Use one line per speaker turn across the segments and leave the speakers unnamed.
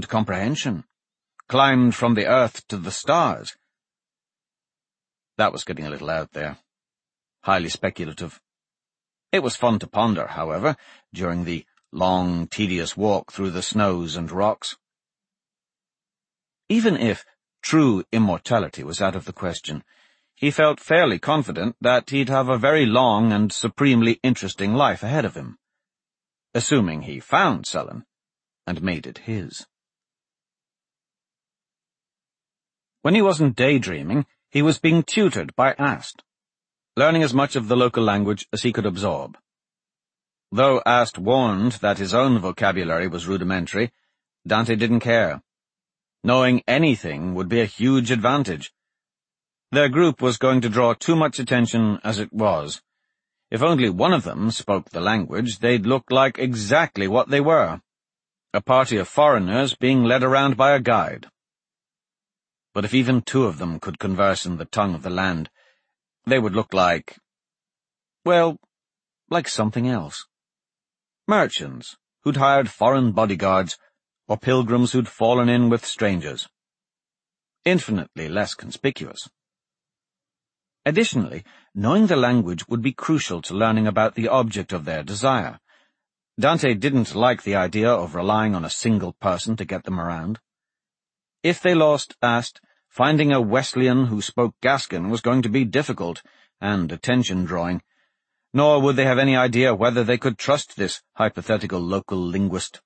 beyond comprehension, climbed from the earth to the stars. That was getting a little out there, highly speculative. It was fun to ponder, however, during the long, tedious walk through the snows and rocks. Even if true immortality was out of the question, he felt fairly confident that he'd have a very long and supremely interesting life ahead of him, assuming he found Sellen and made it his. When he wasn't daydreaming, he was being tutored by Ast, learning as much of the local language as he could absorb. Though Ast warned that his own vocabulary was rudimentary, Dante didn't care. Knowing anything would be a huge advantage. Their group was going to draw too much attention as it was. If only one of them spoke the language, they'd look like exactly what they were, a party of foreigners being led around by a guide. But if even two of them could converse in the tongue of the land, they would look like, well, like something else. Merchants who'd hired foreign bodyguards, or pilgrims who'd fallen in with strangers. Infinitely less conspicuous. Additionally, knowing the language would be crucial to learning about the object of their desire. Dante didn't like the idea of relying on a single person to get them around. If they lost Ast, finding a Wesleyan who spoke Gascon was going to be difficult and attention-drawing, nor would they have any idea whether they could trust this hypothetical local linguist.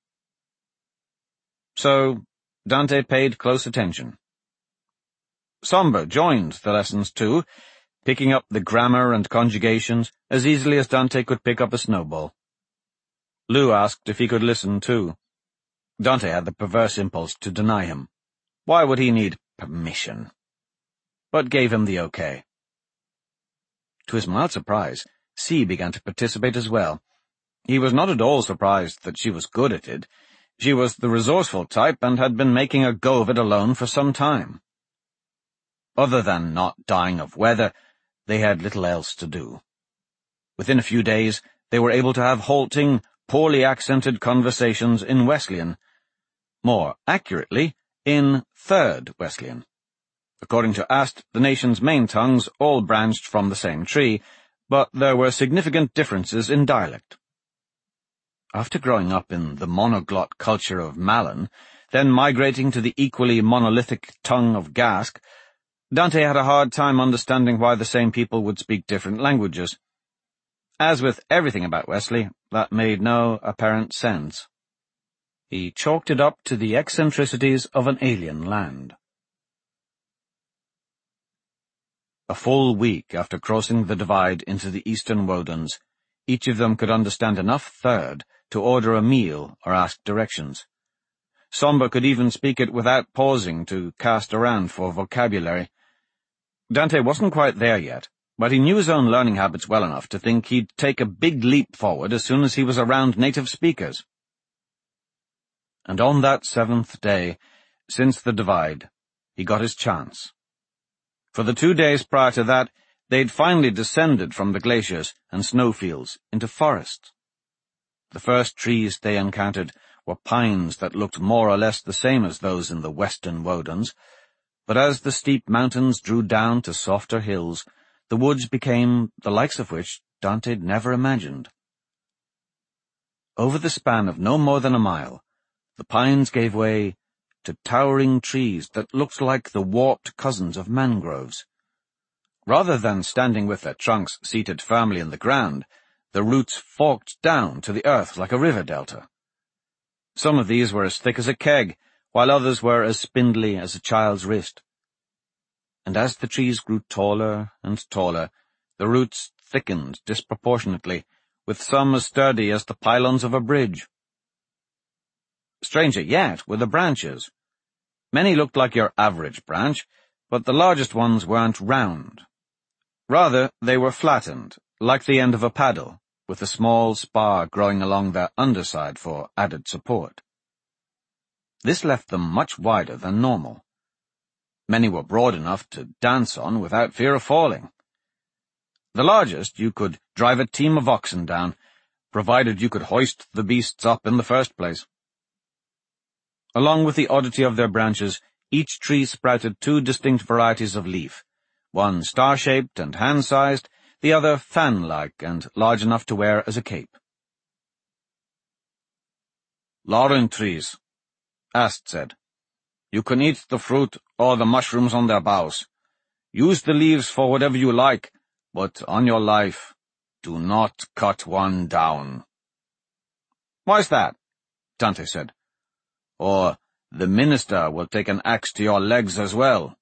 So, Dante paid close attention. Somber joined the lessons too, picking up the grammar and conjugations as easily as Dante could pick up a snowball. Lou asked if he could listen too. Dante had the perverse impulse to deny him. Why would he need permission? But gave him the okay. To his mild surprise, C began to participate as well. He was not at all surprised that she was good at it. She was the resourceful type and had been making a go of it alone for some time. Other than not dying of weather, they had little else to do. Within a few days, they were able to have halting, poorly accented conversations in Wesleyan. More accurately, in Third Wesleyan. According to Ast, the nation's main tongues all branched from the same tree, but there were significant differences in dialect. After growing up in the monoglot culture of Malin, then migrating to the equally monolithic tongue of Gask, Dante had a hard time understanding why the same people would speak different languages. As with everything about Wesley, that made no apparent sense. He chalked it up to the eccentricities of an alien land. A full week after crossing the divide into the eastern Wodens, each of them could understand enough Third to order a meal or ask directions. Somber could even speak it without pausing to cast around for vocabulary. Dante wasn't quite there yet, but he knew his own learning habits well enough to think he'd take a big leap forward as soon as he was around native speakers. And on that 7th day, since the divide, he got his chance. For the 2 days prior to that, they'd finally descended from the glaciers and snowfields into forests. The first trees they encountered were pines that looked more or less the same as those in the western Wodens, but as the steep mountains drew down to softer hills, the woods became the likes of which Dante'd never imagined. Over the span of no more than a mile, the pines gave way to towering trees that looked like the warped cousins of mangroves. Rather than standing with their trunks seated firmly in the ground, the roots forked down to the earth like a river delta. Some of these were as thick as a keg, while others were as spindly as a child's wrist. And as the trees grew taller and taller, the roots thickened disproportionately, with some as sturdy as the pylons of a bridge. Stranger yet were the branches. Many looked like your average branch, but the largest ones weren't round. Rather, they were flattened, like the end of a paddle, with a small spar growing along their underside for added support. This left them much wider than normal. Many were broad enough to dance on without fear of falling. The largest you could drive a team of oxen down, provided you could hoist the beasts up in the first place. Along with the oddity of their branches, each tree sprouted two distinct varieties of leaf, one star-shaped and hand-sized, the other fan-like and large enough to wear as a cape. "Laurel trees," Ast said. "You can eat the fruit or the mushrooms on their boughs. Use the leaves for whatever you like, but on your life, do not cut one down." "Why's that?" Dante said. "Or the minister will take an axe to your legs as well."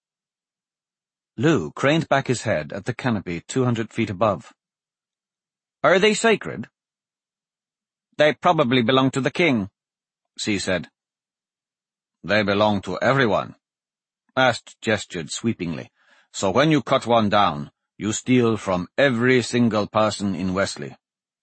Lou craned back his head at the canopy 200 feet above. "Are they sacred?" "They probably belong to the king," C said. "They belong to everyone." Ast gestured sweepingly. "So when you cut one down, you steal from every single person in Wesley."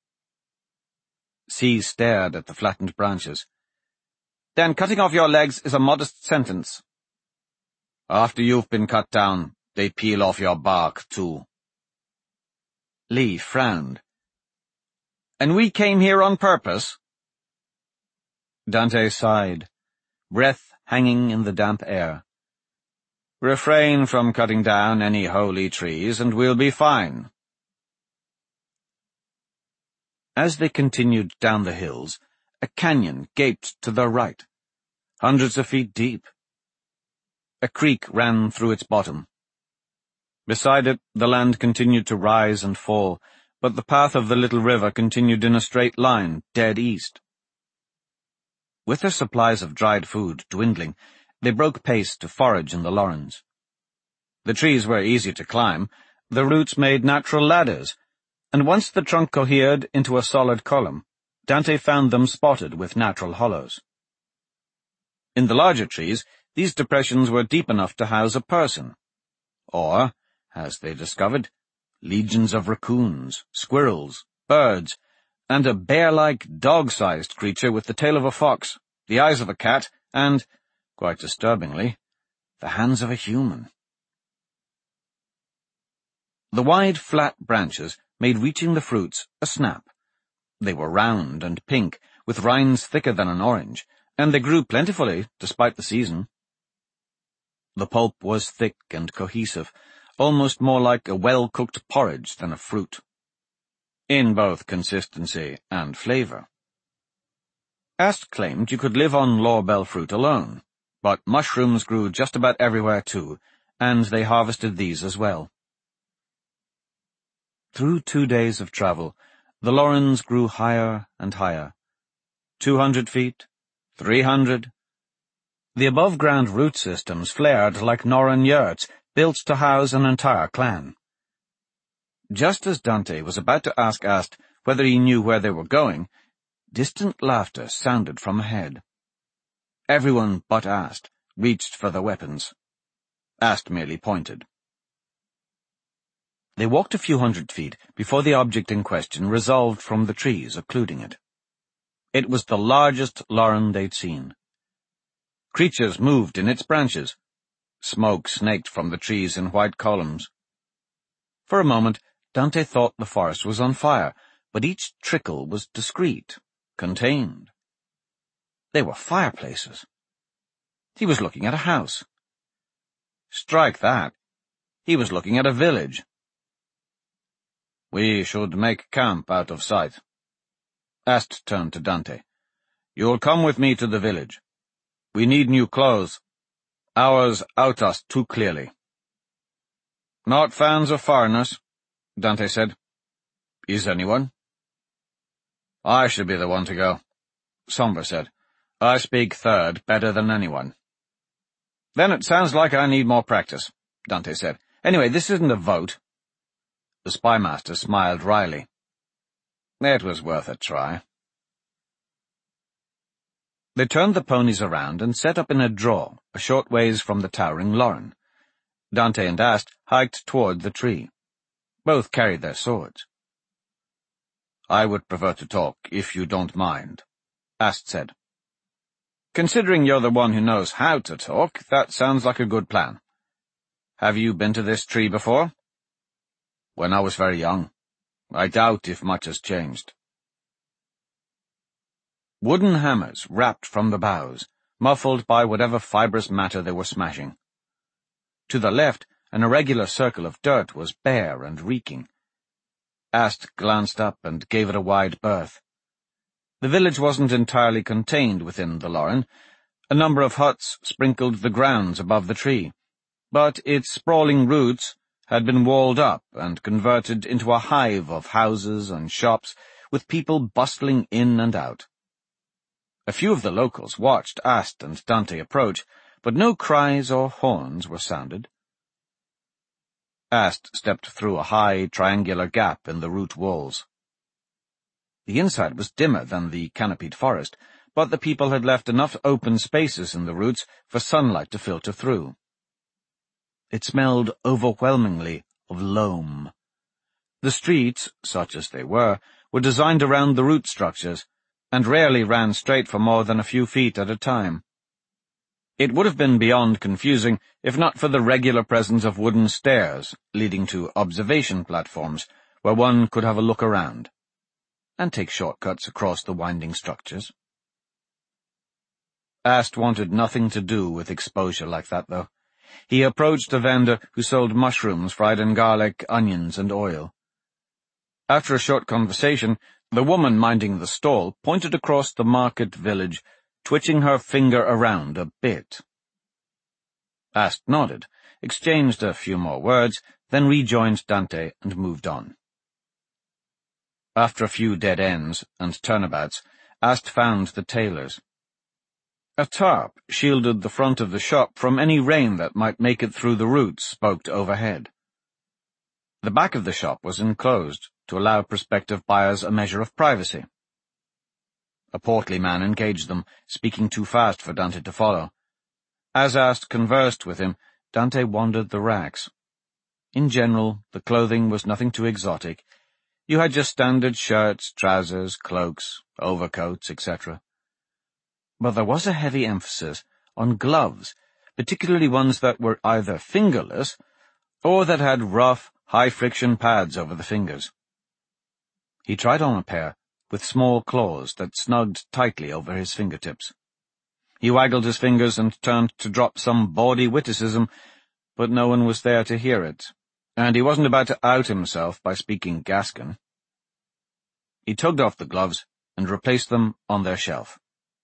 C stared at the flattened branches. "Then cutting off your legs is a modest sentence." "After you've been cut down, they peel off your bark, too." Lee frowned. "And we came here on purpose?" Dante sighed, breath hanging in the damp air. "Refrain from cutting down any holy trees, and we'll be fine." As they continued down the hills, a canyon gaped to their right, hundreds of feet deep. A creek ran through its bottom. Beside it, the land continued to rise and fall, but the path of the little river continued in a straight line, dead east. With their supplies of dried food dwindling, they broke pace to forage in the Lorens. The trees were easy to climb, the roots made natural ladders, and once the trunk cohered into a solid column, Dante found them spotted with natural hollows. In the larger trees, these depressions were deep enough to house a person, or, as they discovered, legions of raccoons, squirrels, birds, and a bear-like, dog-sized creature with the tail of a fox, the eyes of a cat, and, quite disturbingly, the hands of a human. The wide, flat branches made reaching the fruits a snap. They were round and pink, with rinds thicker than an orange, and they grew plentifully, despite the season. The pulp was thick and cohesive, almost more like a well-cooked porridge than a fruit, in both consistency and flavor. Ast claimed you could live on laurel fruit alone, but mushrooms grew just about everywhere too, and they harvested these as well. Through 2 days of travel, the Lorens grew higher and higher. 200 feet, 300. The above-ground root systems flared like Norran yurts, built to house an entire clan. Just as Dante was about to ask Ast whether he knew where they were going, distant laughter sounded from ahead. Everyone but Ast reached for their weapons. Ast merely pointed. They walked a few hundred feet before the object in question resolved from the trees occluding it. It was the largest Loren they'd seen. Creatures moved in its branches. Smoke snaked from the trees in white columns. For a moment, Dante thought the forest was on fire, but each trickle was discreet, contained. They were fireplaces. He was looking at a house. Strike that. He was looking at a village. "We should make camp out of sight." Ast turned to Dante. "You'll come with me to the village. We need new clothes. Ours out us too clearly." "Not fans of foreigners," Dante said. "Is anyone?" "I should be the one to go," Sombra said. "I speak third better than anyone." "Then it sounds like I need more practice," Dante said. "Anyway, this isn't a vote." The spymaster smiled wryly. It was worth a try. They turned the ponies around and set up in a draw a short ways from the towering Loren. Dante and Ast hiked toward the tree. Both carried their swords. "I would prefer to talk, if you don't mind," Ast said. "Considering you're the one who knows how to talk, that sounds like a good plan. Have you been to this tree before?" "When I was very young. I doubt if much has changed." Wooden hammers rapped from the boughs, muffled by whatever fibrous matter they were smashing. To the left, an irregular circle of dirt was bare and reeking. Ast glanced up and gave it a wide berth. The village wasn't entirely contained within the Lauren. A number of huts sprinkled the grounds above the tree, but its sprawling roots had been walled up and converted into a hive of houses and shops, with people bustling in and out. A few of the locals watched Ast and Dante approach, but no cries or horns were sounded. Ast stepped through a high, triangular gap in the root walls. The inside was dimmer than the canopied forest, but the people had left enough open spaces in the roots for sunlight to filter through. It smelled overwhelmingly of loam. The streets, such as they were designed around the root structures, and rarely ran straight for more than a few feet at a time. It would have been beyond confusing if not for the regular presence of wooden stairs leading to observation platforms where one could have a look around, and take shortcuts across the winding structures. Ast wanted nothing to do with exposure like that, though. He approached a vendor who sold mushrooms fried in garlic, onions, and oil. After a short conversation, the woman minding the stall pointed across the market village, twitching her finger around a bit. Ast nodded, exchanged a few more words, then rejoined Dante and moved on. After a few dead ends and turnabouts, Ast found the tailor's. A tarp shielded the front of the shop from any rain that might make it through the roots spoked overhead. The back of the shop was enclosed to allow prospective buyers a measure of privacy. A portly man engaged them, speaking too fast for Dante to follow. As Ast conversed with him, Dante wandered the racks. In general, the clothing was nothing too exotic. You had just standard shirts, trousers, cloaks, overcoats, etc. But there was a heavy emphasis on gloves, particularly ones that were either fingerless or that had rough, high-friction pads over the fingers. He tried on a pair with small claws that snugged tightly over his fingertips. He waggled his fingers and turned to drop some bawdy witticism, but no one was there to hear it, and he wasn't about to out himself by speaking Gascon. He tugged off the gloves and replaced them on their shelf.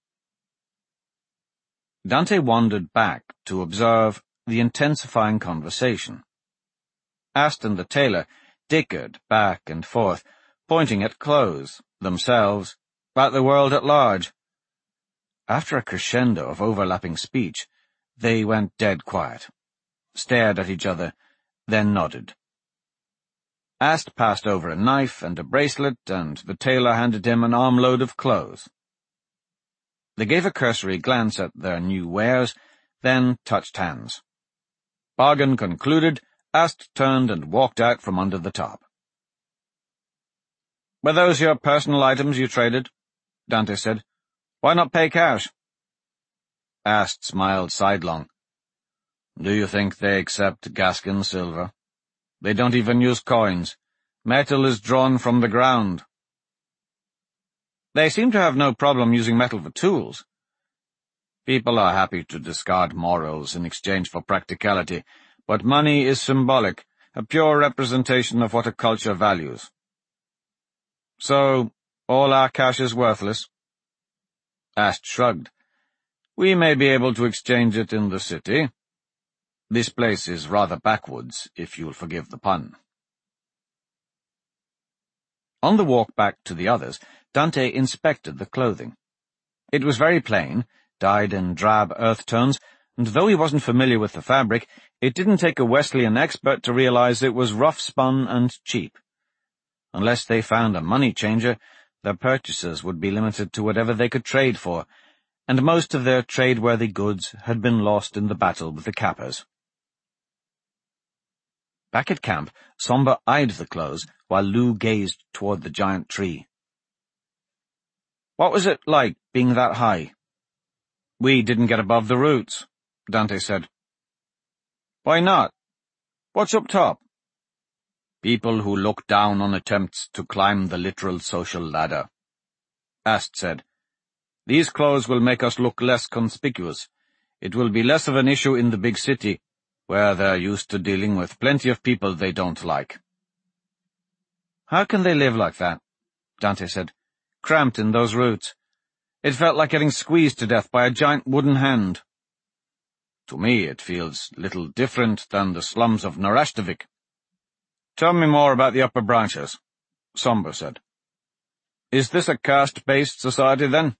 Dante wandered back to observe the intensifying conversation. Ast and the tailor dickered back and forth, pointing at clothes, themselves, at the world at large. After a crescendo of overlapping speech, they went dead quiet, stared at each other, then nodded. Ast passed over a knife and a bracelet, and the tailor handed him an armload of clothes. They gave a cursory glance at their new wares, then touched hands. Bargain concluded, Ast turned and walked out from under the top. "Were those your personal items you traded?" Dante said. "Why not pay cash?" Ast smiled sidelong. "Do you think they accept Gascon silver? They don't even use coins. Metal is drawn from the ground." "They seem to have no problem using metal for tools." "People are happy to discard morals in exchange for practicality, but money is symbolic, a pure representation of what a culture values." "So, all our cash is worthless?" Ast shrugged. "We may be able to exchange it in the city. This place is rather backwoods, if you'll forgive the pun." On the walk back to the others, Dante inspected the clothing. It was very plain, dyed in drab earth tones, and though he wasn't familiar with the fabric, it didn't take a Wesleyan expert to realize it was rough-spun and cheap. Unless they found a money-changer, their purchases would be limited to whatever they could trade for, and most of their trade-worthy goods had been lost in the battle with the Kappas. Back at camp, Somba eyed the clothes while Lou gazed toward the giant tree. "What was it like, being that high?" "We didn't get above the roots," Dante said. "Why not? What's up top?" "People who look down on attempts to climb the literal social ladder," Ast said. These clothes will make us look less conspicuous. It will be less of an issue in the big city, where they're used to dealing with plenty of people they don't like." "How can they live like that?" Dante said, "cramped in those roots. It felt like getting squeezed to death by a giant wooden hand." "To me it feels little different than the slums of Narashtovik." "Tell me more about the upper branches," Somber said. "Is this a caste-based society, then?"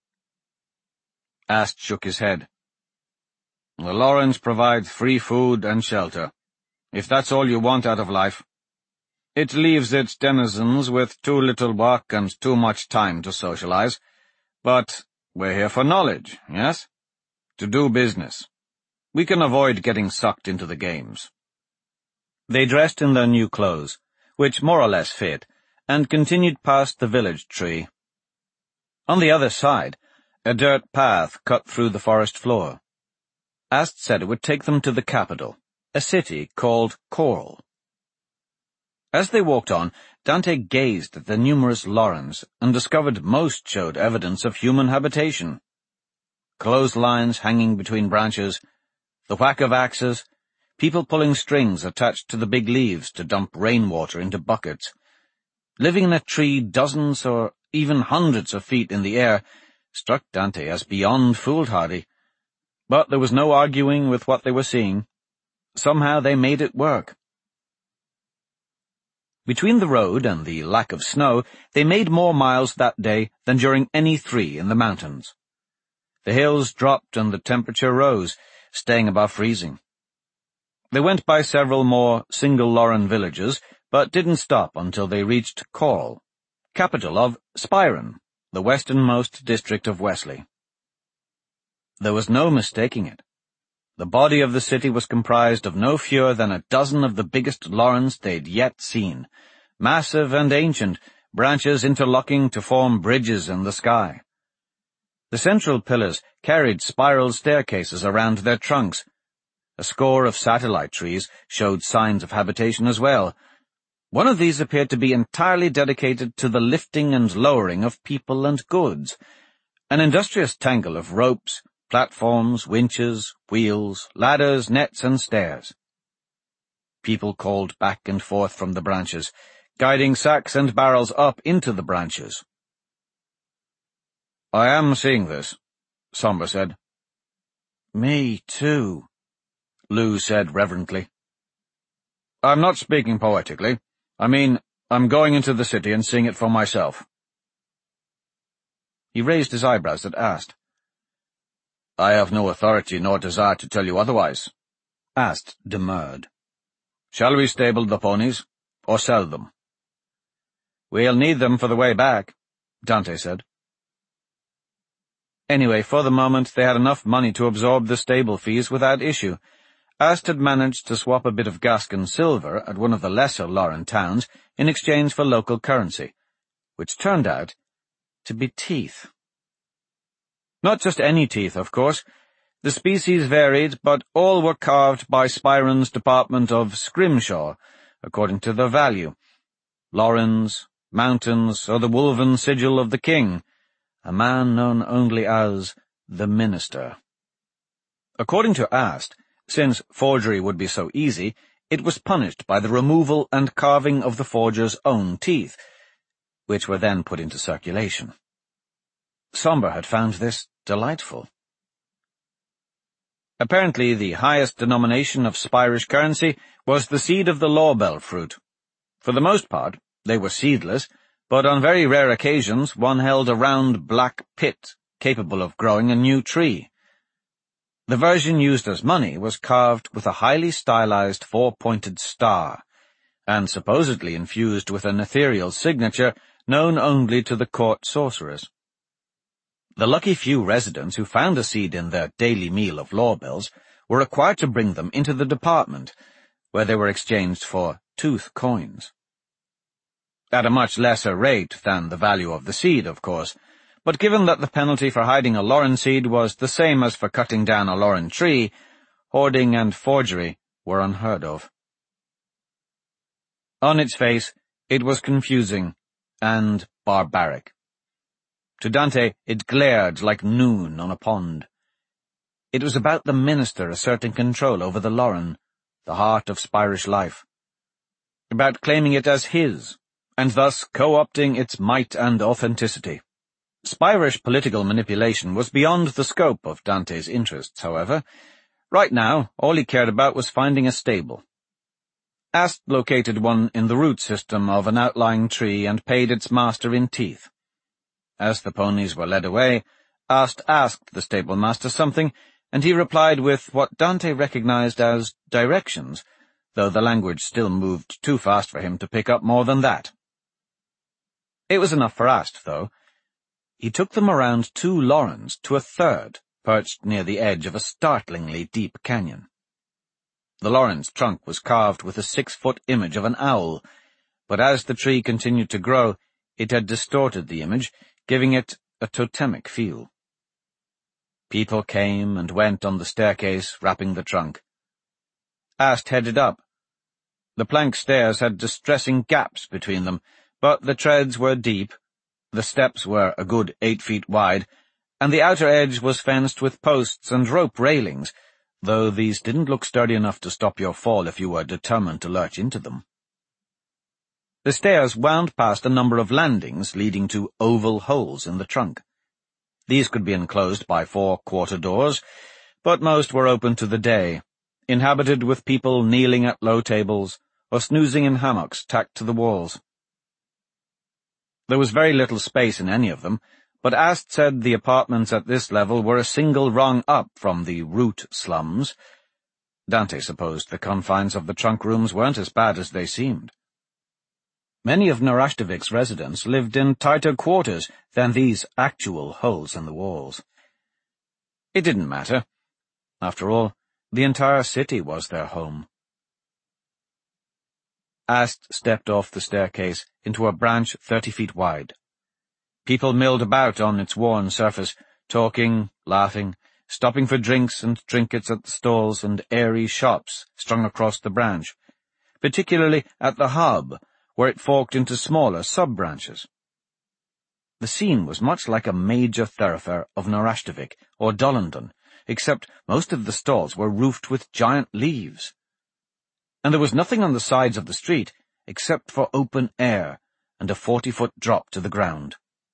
Ast shook his head. "The Lorens provide free food and shelter, if that's all you want out of life. It leaves its denizens with too little work and too much time to socialize. But we're here for knowledge, yes? To do business. We can avoid getting sucked into the games." They dressed in their new clothes, which more or less fit, and continued past the village tree. On the other side, a dirt path cut through the forest floor. Ast said it would take them to the capital, a city called Chorl. As they walked on, Dante gazed at the numerous Lorens and discovered most showed evidence of human habitation. Clotheslines hanging between branches, the whack of axes, people pulling strings attached to the big leaves to dump rainwater into buckets. Living in a tree dozens or even hundreds of feet in the air struck Dante as beyond foolhardy. But there was no arguing with what they were seeing. Somehow they made it work. Between the road and the lack of snow, they made more miles that day than during any 3 in the mountains. The hills dropped and the temperature rose, staying above freezing. They went by several more single Loren villages, but didn't stop until they reached Chorl, capital of Spyron, the westernmost district of Wesley. There was no mistaking it. The body of the city was comprised of no fewer than a dozen of the biggest Lorens they'd yet seen, massive and ancient, branches interlocking to form bridges in the sky. The central pillars carried spiral staircases around their trunks. A score of satellite trees showed signs of habitation as well. One of these appeared to be entirely dedicated to the lifting and lowering of people and goods, an industrious tangle of ropes, platforms, winches, wheels, ladders, nets, and stairs. People called back and forth from the branches, guiding sacks and barrels up into the branches. "I am seeing this," Somber said. "Me too," Lou said reverently. "I'm not speaking poetically. I mean, I'm going into the city and seeing it for myself." He raised his eyebrows at Ast. "I have no authority nor desire to tell you otherwise," Ast demurred. "Shall we stable the ponies, or sell them?" "We'll need them for the way back," Dante said. Anyway, for the moment they had enough money to absorb the stable fees without issue. Ast had managed to swap a bit of Gascon silver at one of the lesser Loren towns in exchange for local currency, which turned out to be teeth. Not just any teeth, of course. The species varied, but all were carved by Spyron's Department of Scrimshaw, according to their value. Lorens, mountains, or the woven sigil of the king, a man known only as the Minister. According to Ast, since forgery would be so easy, it was punished by the removal and carving of the forger's own teeth, which were then put into circulation. Somber had found this delightful. Apparently the highest denomination of Spyrish currency was the seed of the laurel fruit. For the most part, they were seedless, but on very rare occasions one held a round black pit capable of growing a new tree. The version used as money was carved with a highly stylized 4-pointed star, and supposedly infused with an ethereal signature known only to the court sorcerers. The lucky few residents who found a seed in their daily meal of laurels were required to bring them into the department, where they were exchanged for tooth coins. At a much lesser rate than the value of the seed, of course, but given that the penalty for hiding a Loren seed was the same as for cutting down a Loren tree, hoarding and forgery were unheard of. On its face, it was confusing and barbaric. To Dante, it glared like noon on a pond. It was about the minister asserting control over the Lauren, the heart of Spirish life. About claiming it as his, and thus co-opting its might and authenticity. Spirish political manipulation was beyond the scope of Dante's interests, however. Right now, all he cared about was finding a stable. Ast located one in the root system of an outlying tree and paid its master in teeth. As the ponies were led away, Ast asked the stablemaster something, and he replied with what Dante recognized as directions, though the language still moved too fast for him to pick up more than that. It was enough for Ast, though. He took them around 2 Laurens to a third, perched near the edge of a startlingly deep canyon. The Lauren's trunk was carved with a 6-foot image of an owl, but as the tree continued to grow, it had distorted the image, giving it a totemic feel. People came and went on the staircase, wrapping the trunk. Ast headed up. The plank stairs had distressing gaps between them, but the treads were deep, the steps were a good 8 feet wide, and the outer edge was fenced with posts and rope railings, though these didn't look sturdy enough to stop your fall if you were determined to lurch into them. The stairs wound past a number of landings leading to oval holes in the trunk. These could be enclosed by 4 quarter doors, but most were open to the day, inhabited with people kneeling at low tables or snoozing in hammocks tacked to the walls. There was very little space in any of them, but Ast said the apartments at this level were a single rung up from the root slums. Dante supposed the confines of the trunk rooms weren't as bad as they seemed. Many of Narashtavik's residents lived in tighter quarters than these actual holes in the walls. It didn't matter. After all, the entire city was their home. Ast stepped off the staircase into a branch 30 feet wide. People milled about on its worn surface, talking, laughing, stopping for drinks and trinkets at the stalls and airy shops strung across the branch, particularly at the hub, where it forked into smaller sub-branches. The scene was much like a major thoroughfare of Narashtovik or Dollondon, except most of the stalls were roofed with giant leaves. And there was nothing on the sides of the street except for open air and a 40-foot drop to the ground.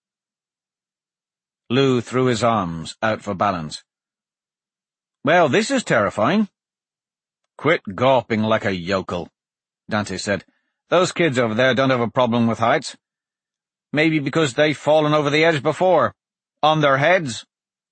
Lou threw his arms out for balance. "Well, this is terrifying." "Quit gawping like a yokel," Dante said. "Those kids over there don't have a problem with heights. Maybe because they've fallen over the edge before. On their heads."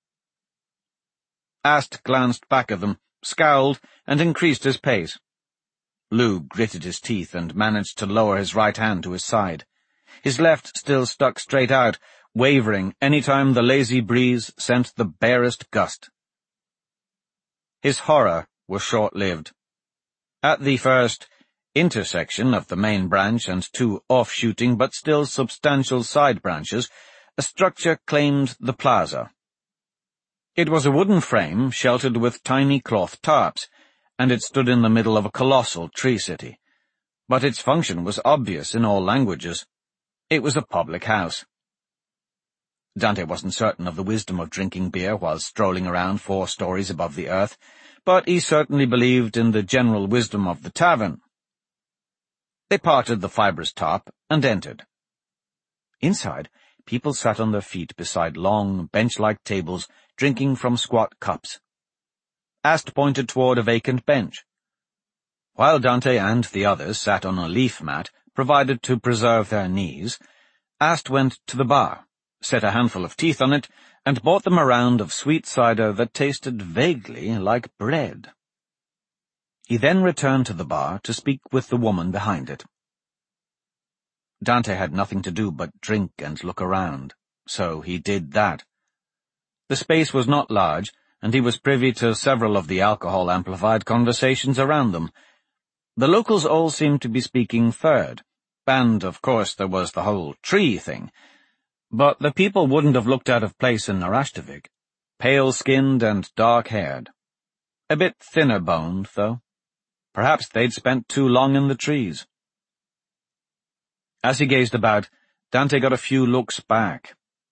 Ast glanced back at them, scowled, and increased his pace. Lou gritted his teeth and managed to lower his right hand to his side. His left still stuck straight out, wavering any time the lazy breeze sent the barest gust. His horror was short-lived. At the first intersection of the main branch and 2 off-shooting but still substantial side branches, a structure claimed the plaza. It was a wooden frame sheltered with tiny cloth tarps, and it stood in the middle of a colossal tree city. But its function was obvious in all languages. It was a public house. Dante wasn't certain of the wisdom of drinking beer while strolling around 4 stories above the earth, but he certainly believed in the general wisdom of the tavern. They parted the fibrous tarp and entered. Inside, people sat on their feet beside long, bench-like tables, drinking from squat cups. Ast pointed toward a vacant bench. While Dante and the others sat on a leaf mat, provided to preserve their knees, Ast went to the bar, set a handful of teeth on it, and bought them a round of sweet cider that tasted vaguely like bread. He then returned to the bar to speak with the woman behind it. Dante had nothing to do but drink and look around, so he did that. The space was not large, and he was privy to several of the alcohol-amplified conversations around them. The locals all seemed to be speaking third, and, of course, there was the whole tree thing. But the people wouldn't have looked out of place in Narashtovik, pale-skinned and dark-haired. A bit thinner-boned, though. Perhaps they'd spent too long in the trees. As he gazed about, Dante got a few looks back.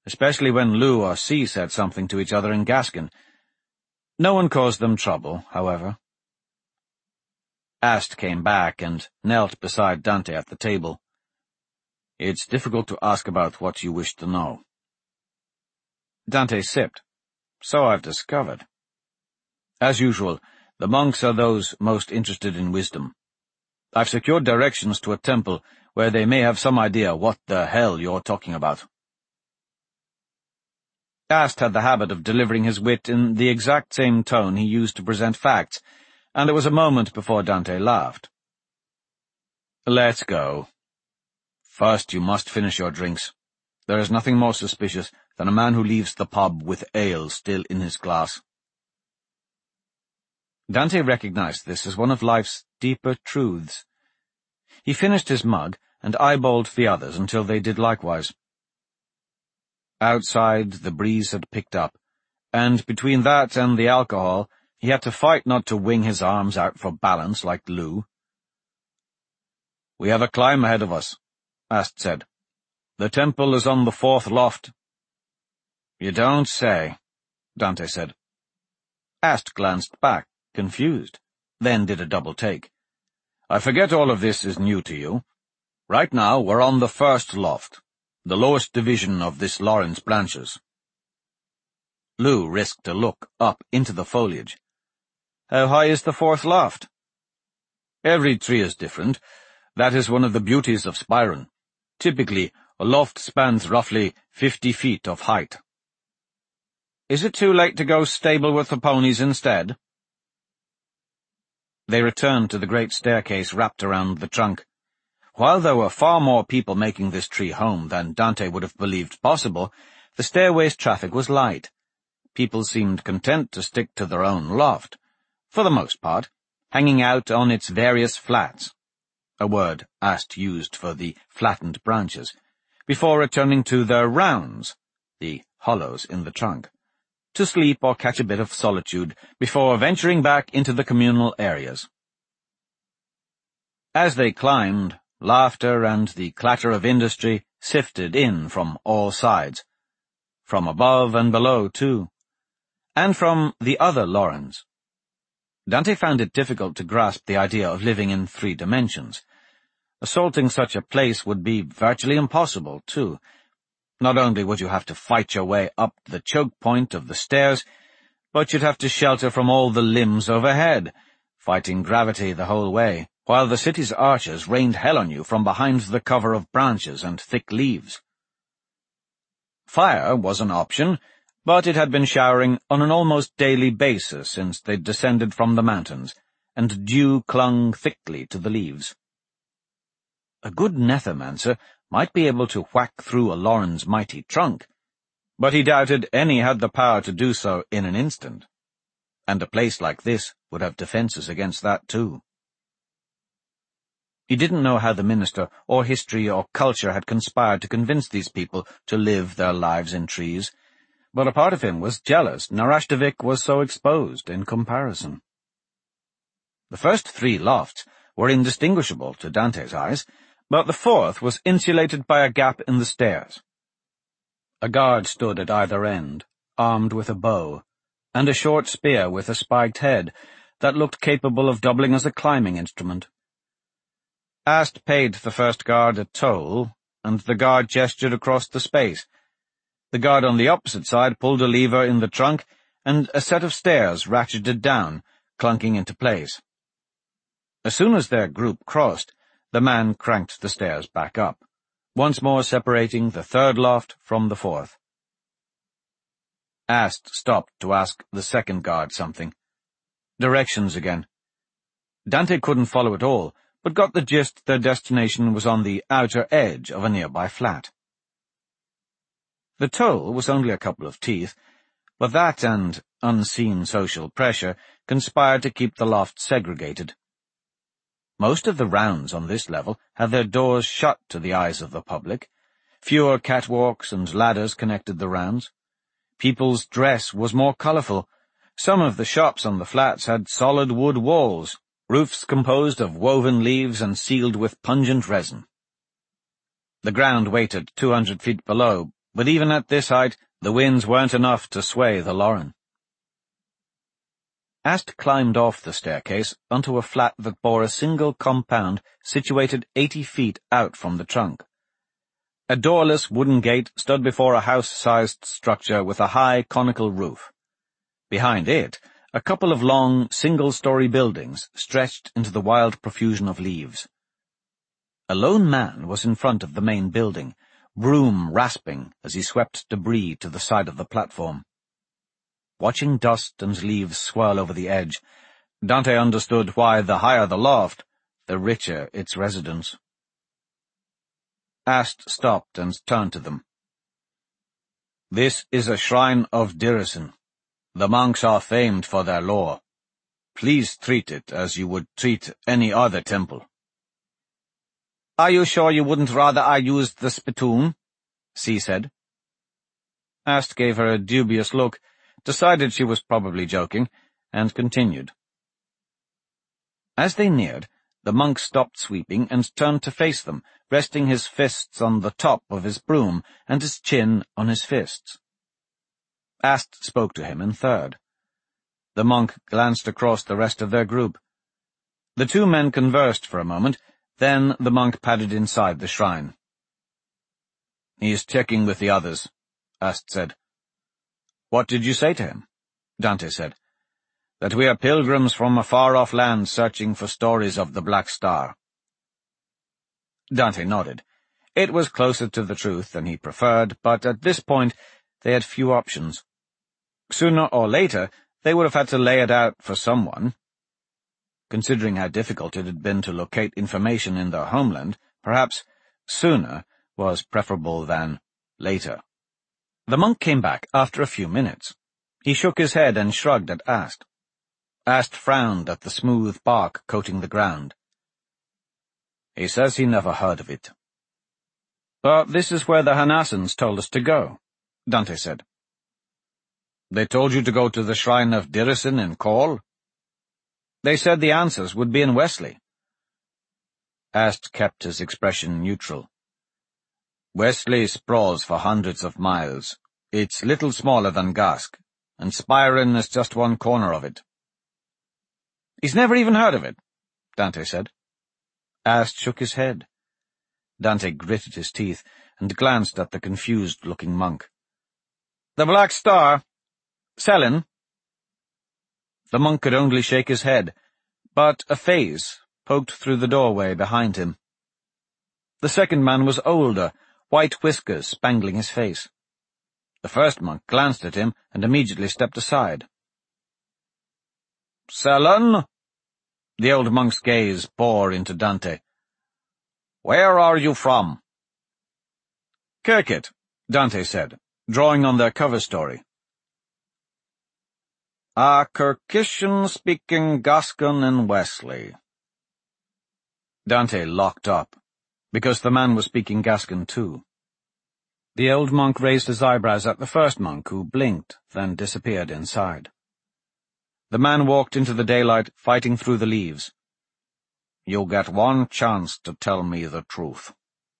especially when Lou or C said something to each other in Gascon. No one caused them trouble, however. Ast came back and knelt beside Dante at the table. "It's difficult to ask about what you wish to know." Dante sipped. "So I've discovered. As usual, the monks are those most interested in wisdom. I've secured directions to a temple where they may have some idea what the hell you're talking about." Ast had the habit of delivering his wit in the exact same tone he used to present facts, and it was a moment before Dante laughed. "Let's go. First, you must finish your drinks. There is nothing more suspicious than a man who leaves the pub with ale still in his glass." Dante recognized this as one of life's deeper truths. He finished his mug and eyeballed the others until they did likewise. Outside, the breeze had picked up, and between that and the alcohol, he had to fight not to wing his arms out for balance like Lou. "We have a climb ahead of us," Ast said. "The temple is on the 4th loft." "You don't say," Dante said. Ast glanced back, confused, then did a double take. "I forget all of this is new to you. Right now we're on the 1st loft, the lowest division of this Lawrence branches." Lou risked a look up into the foliage. "How high is the 4th loft?" "Every tree is different. That is one of the beauties of Spyron. Typically, a loft spans roughly 50 feet of height." "Is it too late to go stable with the ponies instead?" They returned to the great staircase wrapped around the trunk. While there were far more people making this tree home than Dante would have believed possible, the stairway's traffic was light. People seemed content to stick to their own loft, for the most part, hanging out on its various flats, a word Ast used for the flattened branches, before returning to their rounds, the hollows in the trunk, to sleep or catch a bit of solitude before venturing back into the communal areas. As they climbed, laughter and the clatter of industry sifted in from all sides, from above and below, too, and from the other Laurens. Dante found it difficult to grasp the idea of living in 3 dimensions. Assaulting such a place would be virtually impossible, too. Not only would you have to fight your way up the choke point of the stairs, but you'd have to shelter from all the limbs overhead, fighting gravity the whole way, while the city's archers rained hell on you from behind the cover of branches and thick leaves. Fire was an option, but it had been showering on an almost daily basis since they'd descended from the mountains, and dew clung thickly to the leaves. A good nethermancer might be able to whack through a Lauren's mighty trunk, but he doubted any had the power to do so in an instant, and a place like this would have defences against that too. He didn't know how the minister or history or culture had conspired to convince these people to live their lives in trees, but a part of him was jealous Narashtovik was so exposed in comparison. The first 3 lofts were indistinguishable to Dante's eyes, but the 4th was insulated by a gap in the stairs. A guard stood at either end, armed with a bow, and a short spear with a spiked head that looked capable of doubling as a climbing instrument. Ast paid the first guard a toll, and the guard gestured across the space. The guard on the opposite side pulled a lever in the trunk, and a set of stairs ratcheted down, clunking into place. As soon as their group crossed, the man cranked the stairs back up, once more separating the 3rd loft from the 4th. Ast stopped to ask the second guard something. Directions again. Dante couldn't follow it all, but got the gist their destination was on the outer edge of a nearby flat. The toll was only a couple of teeth, but that and unseen social pressure conspired to keep the loft segregated. Most of the rounds on this level had their doors shut to the eyes of the public. Fewer catwalks and ladders connected the rounds. People's dress was more colourful. Some of the shops on the flats had solid wood walls, roofs composed of woven leaves and sealed with pungent resin. The ground waited 200 feet below, but even at this height, the winds weren't enough to sway the Lauren. Ast climbed off the staircase onto a flat that bore a single compound situated 80 feet out from the trunk. A doorless wooden gate stood before a house-sized structure with a high conical roof. Behind it, a couple of long, single-story buildings stretched into the wild profusion of leaves. A lone man was in front of the main building, broom rasping as he swept debris to the side of the platform. Watching dust and leaves swirl over the edge, Dante understood why the higher the loft, the richer its residents. Ast stopped and turned to them. "This is a shrine of Dirison. The monks are famed for their lore. Please treat it as you would treat any other temple." "Are you sure you wouldn't rather I used the spittoon?" C said. Ast gave her a dubious look, decided she was probably joking, and continued. As they neared, the monk stopped sweeping and turned to face them, resting his fists on the top of his broom and his chin on his fists. Ast spoke to him in third. The monk glanced across the rest of their group. The two men conversed for a moment, then the monk padded inside the shrine. "He's checking with the others," Ast said. "What did you say to him?" Dante said. "That we are pilgrims from a far-off land searching for stories of the Black Star." Dante nodded. It was closer to the truth than he preferred, but at this point they had few options. Sooner or later, they would have had to lay it out for someone. Considering how difficult it had been to locate information in their homeland, perhaps sooner was preferable than later. The monk came back after a few minutes. He shook his head and shrugged at Ast. Ast frowned at the smooth bark coating the ground. "He says he never heard of it." "But this is where the Hanassans told us to go," Dante said. "They told you to go to the shrine of Dirison in Call?" "They said the answers would be in Wesley." Ast kept his expression neutral. "Wesley sprawls for hundreds of miles. It's little smaller than Gask, and Spyron is just one corner of it." "He's never even heard of it," Dante said. Ast shook his head. Dante gritted his teeth and glanced at the confused-looking monk. "The Black Star? Selin?" The monk could only shake his head, but a phase poked through the doorway behind him. The second man was older, white whiskers spangling his face. The first monk glanced at him and immediately stepped aside. "Selin?" The old monk's gaze bore into Dante. "Where are you from?" "Kirkit," Dante said, drawing on their cover story. "A Kirkishan speaking Gascon in Wesley." Dante locked up, because the man was speaking Gascon too. The old monk raised his eyebrows at the first monk, who blinked, then disappeared inside. The man walked into the daylight, fighting through the leaves. "You get one chance to tell me the truth."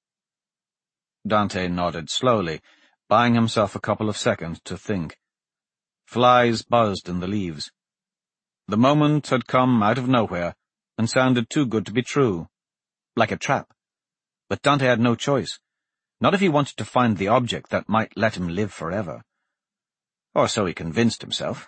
Dante nodded slowly, buying himself a couple of seconds to think. Flies buzzed in the leaves. The moment had come out of nowhere and sounded too good to be true, like a trap. But Dante had no choice, not if he wanted to find the object that might let him live forever. Or so he convinced himself.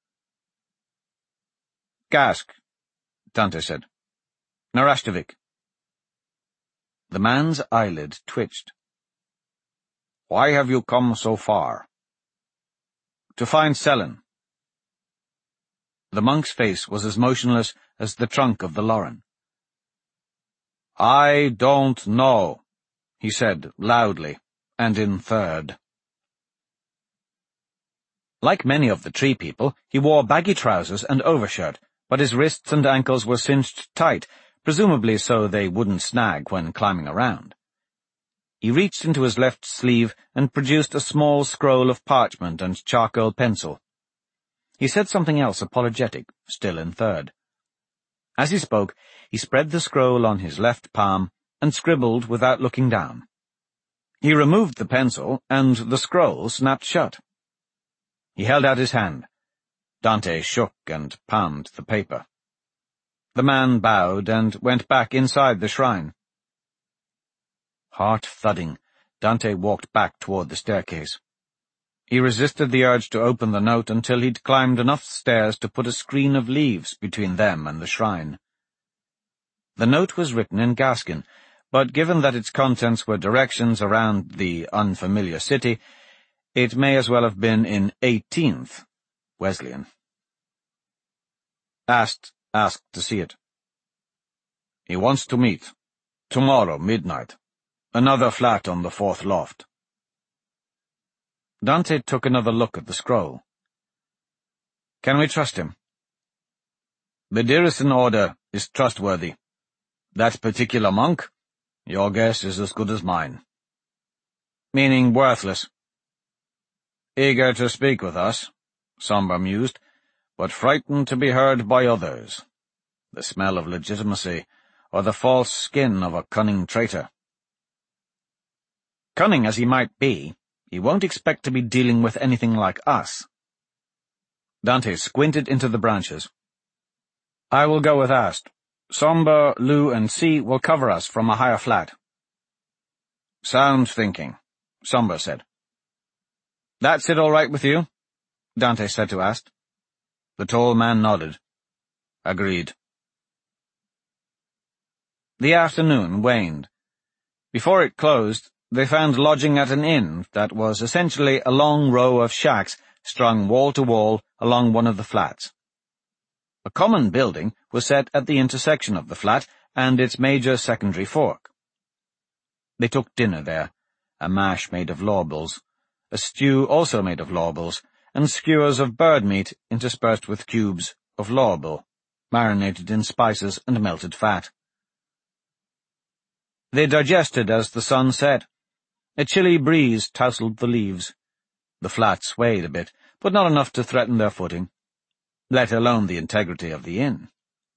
"Gask," Dante said. "Narashtovik." The man's eyelid twitched. "Why have you come so far?" "To find Selin." The monk's face was as motionless as the trunk of the Lauren. "I don't know," he said loudly, and in third. Like many of the tree people, he wore baggy trousers and overshirt, but his wrists and ankles were cinched tight, presumably so they wouldn't snag when climbing around. He reached into his left sleeve and produced a small scroll of parchment and charcoal pencil. He said something else apologetic, still in third. As he spoke, he spread the scroll on his left palm and scribbled without looking down. He removed the pencil, and the scroll snapped shut. He held out his hand. Dante shook and palmed the paper. The man bowed and went back inside the shrine. Heart thudding, Dante walked back toward the staircase. He resisted the urge to open the note until he'd climbed enough stairs to put a screen of leaves between them and the shrine. The note was written in Gascon, but given that its contents were directions around the unfamiliar city, it may as well have been in 18th Wesleyan. Asked to see it. He wants to meet. Tomorrow, midnight. Another flat on the 4th loft. Dante took another look at the scroll. Can we trust him? The Dirison order is trustworthy. That particular monk? Your guess is as good as mine. Meaning worthless. Eager to speak with us, Somber mused, but frightened to be heard by others. The smell of legitimacy, or the false skin of a cunning traitor. Cunning as he might be, he won't expect to be dealing with anything like us. Dante squinted into the branches. I will go with Ast. Somber, Lou, and C will cover us from a higher flat. Sound thinking, Somber said. That's it all right with you? Dante said to Ast. The tall man nodded. Agreed. The afternoon waned. Before it closed, they found lodging at an inn that was essentially a long row of shacks strung wall to wall along one of the flats. A common building was set at the intersection of the flat and its major secondary fork. They took dinner there, a mash made of laurels, a stew also made of laurels, and skewers of bird meat interspersed with cubes of laurel, marinated in spices and melted fat. They digested as the sun set. A chilly breeze tousled the leaves. The flat swayed a bit, but not enough to threaten their footing, let alone the integrity of the inn.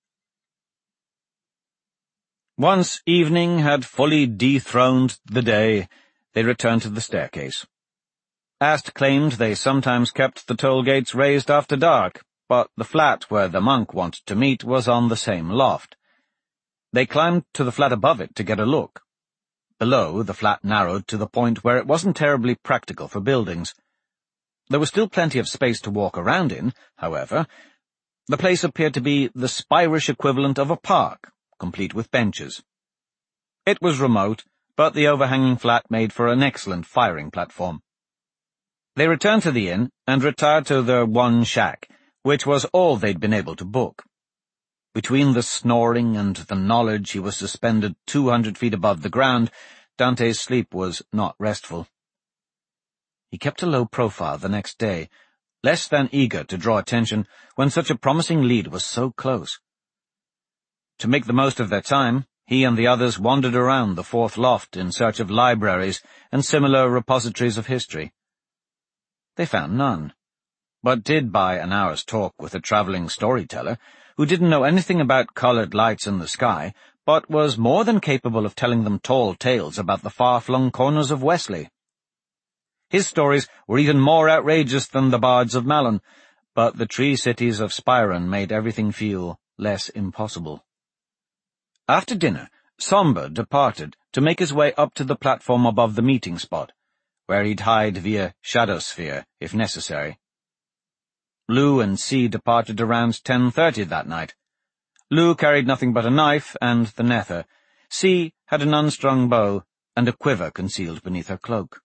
Once evening had fully dethroned the day, they returned to the staircase. Ast claimed they sometimes kept the toll gates raised after dark, but the flat where the monk wanted to meet was on the same loft. They climbed to the flat above it to get a look. Below, the flat narrowed to the point where it wasn't terribly practical for buildings. There was still plenty of space to walk around in, however. The place appeared to be the Spirish equivalent of a park, complete with benches. It was remote, but the overhanging flat made for an excellent firing platform. They returned to the inn and retired to their one shack, which was all they'd been able to book. Between the snoring and the knowledge he was suspended 200 feet above the ground, Dante's sleep was not restful. He kept a low profile the next day, less than eager to draw attention when such a promising lead was so close. To make the most of their time, he and the others wandered around the 4th loft in search of libraries and similar repositories of history. They found none, but did buy an hour's talk with a traveling storyteller who didn't know anything about colored lights in the sky, but was more than capable of telling them tall tales about the far-flung corners of Wesley. His stories were even more outrageous than the bards of Malon, but the tree cities of Spyron made everything feel less impossible. After dinner, Somber departed to make his way up to the platform above the meeting spot, where he'd hide via Shadowsphere, if necessary. Lou and C departed around 10:30 that night. Lou carried nothing but a knife and the nether. C had an unstrung bow and a quiver concealed beneath her cloak.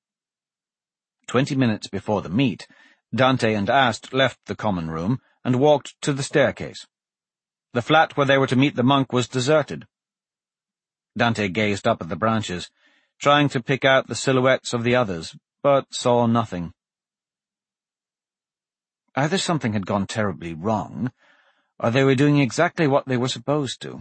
20 minutes before the meet, Dante and Ast left the common room and walked to the staircase. The flat where they were to meet the monk was deserted. Dante gazed up at the branches, trying to pick out the silhouettes of the others, but saw nothing. Either something had gone terribly wrong, or they were doing exactly what they were supposed to.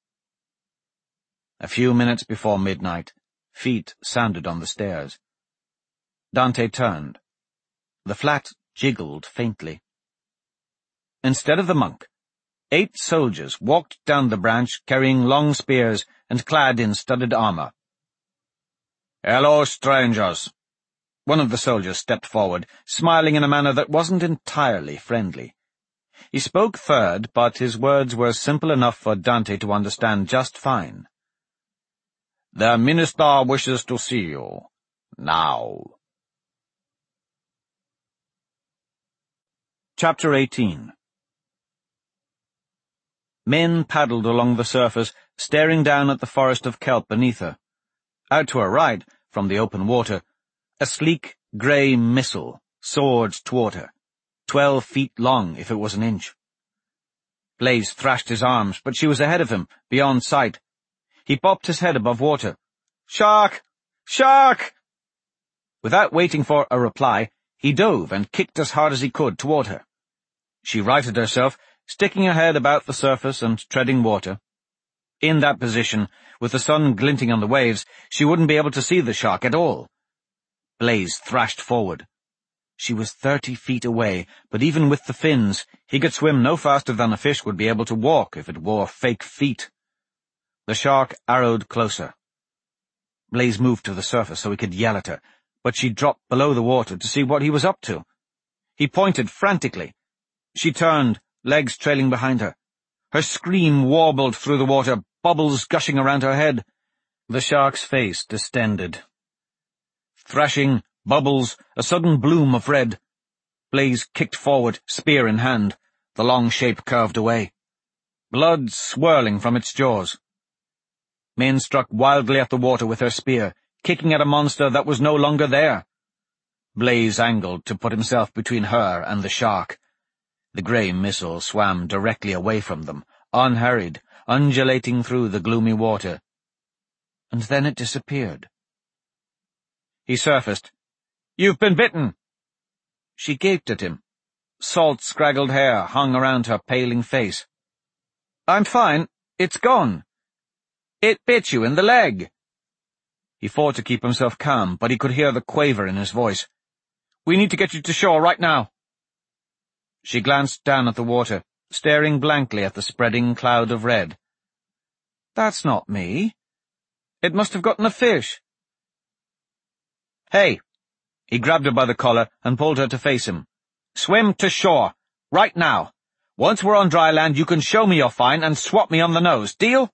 A few minutes before midnight, feet sounded on the stairs. Dante turned. The flat jiggled faintly. Instead of the monk, 8 soldiers walked down the branch carrying long spears and clad in studded armor. "Hello, strangers." One of the soldiers stepped forward, smiling in a manner that wasn't entirely friendly. He spoke third, but his words were simple enough for Dante to understand just fine. "The minister wishes to see you. Now." Chapter 18. Men paddled along the surface, staring down at the forest of kelp beneath her. Out to her right, from the open water, a sleek, grey missile soared toward her, 12 feet long if it was an inch. Blaze thrashed his arms, but she was ahead of him, beyond sight. He bobbed his head above water. "Shark! Shark!" Without waiting for a reply, he dove and kicked as hard as he could toward her. She righted herself, sticking her head about the surface and treading water. In that position, with the sun glinting on the waves, she wouldn't be able to see the shark at all. Blaze thrashed forward. She was 30 feet away, but even with the fins, he could swim no faster than a fish would be able to walk if it wore fake feet. The shark arrowed closer. Blaze moved to the surface so he could yell at her, but she dropped below the water to see what he was up to. He pointed frantically. She turned, legs trailing behind her. Her scream warbled through the water, bubbles gushing around her head. The shark's face distended. Thrashing, bubbles, a sudden bloom of red. Blaze kicked forward, spear in hand. The long shape curved away. Blood swirling from its jaws. Min struck wildly at the water with her spear, kicking at a monster that was no longer there. Blaze angled to put himself between her and the shark. The grey missile swam directly away from them, unhurried, undulating through the gloomy water. And then it disappeared. He surfaced. "You've been bitten." She gaped at him. Salt scraggled hair hung around her paling face. "I'm fine. It's gone." "It bit you in the leg." He fought to keep himself calm, but he could hear the quaver in his voice. "We need to get you to shore right now." She glanced down at the water, staring blankly at the spreading cloud of red. "That's not me. It must have gotten a fish." "Hey!" He grabbed her by the collar and pulled her to face him. "Swim to shore, right now. Once we're on dry land, you can show me you're fine and swat me on the nose, deal?"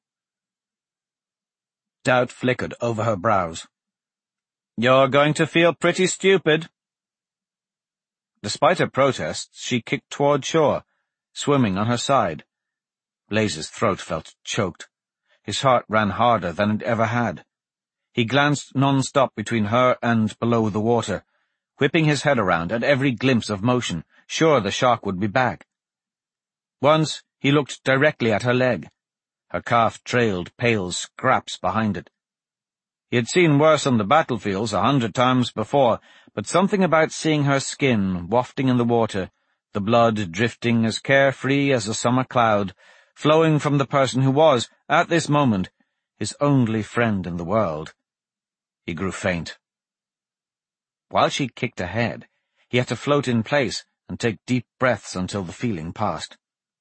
Doubt flickered over her brows. "You're going to feel pretty stupid." Despite her protests, she kicked toward shore, swimming on her side. Blaze's throat felt choked. His heart ran harder than it ever had. He glanced non-stop between her and below the water, whipping his head around at every glimpse of motion, sure the shark would be back. Once he looked directly at her leg. Her calf trailed pale scraps behind it. He had seen worse on the battlefields 100 times before, but something about seeing her skin wafting in the water, the blood drifting as carefree as a summer cloud, flowing from the person who was, at this moment, his only friend in the world. He grew faint. While she kicked ahead, he had to float in place and take deep breaths until the feeling passed.